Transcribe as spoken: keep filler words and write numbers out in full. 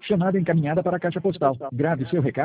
Chamada encaminhada para a caixa postal. Grave seu recado.